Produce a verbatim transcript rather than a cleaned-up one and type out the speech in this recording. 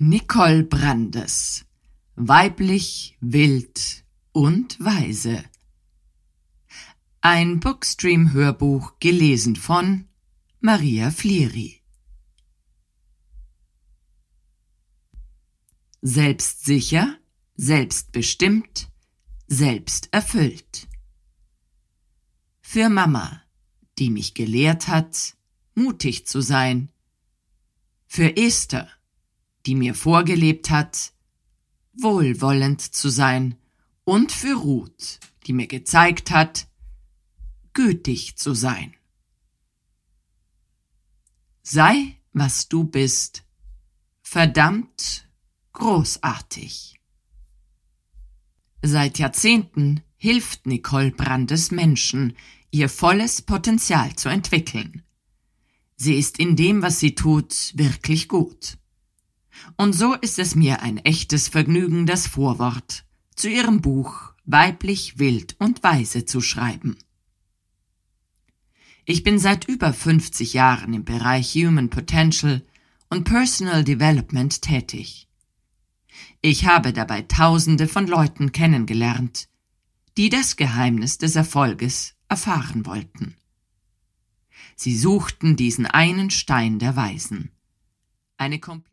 Nicole Brandes. Weiblich, wild und weise. Ein Bookstream-Hörbuch gelesen von Maria Flieri. Selbstsicher, selbstbestimmt, selbsterfüllt. Für Mama, die mich gelehrt hat, mutig zu sein. Für Esther, die mir vorgelebt hat, wohlwollend zu sein. Und für Ruth, die mir gezeigt hat, gütig zu sein. Sei, was du bist, verdammt großartig. Seit Jahrzehnten hilft Nicole Brandes Menschen, ihr volles Potenzial zu entwickeln. Sie ist in dem, was sie tut, wirklich gut. Und so ist es mir ein echtes Vergnügen, das Vorwort zu ihrem Buch Weiblich, wild und weise zu schreiben. Ich bin seit über fünfzig Jahren im Bereich Human Potential und Personal Development tätig. Ich habe dabei Tausende von Leuten kennengelernt, die das Geheimnis des Erfolges erfahren wollten. Sie suchten diesen einen Stein der Weisen. Eine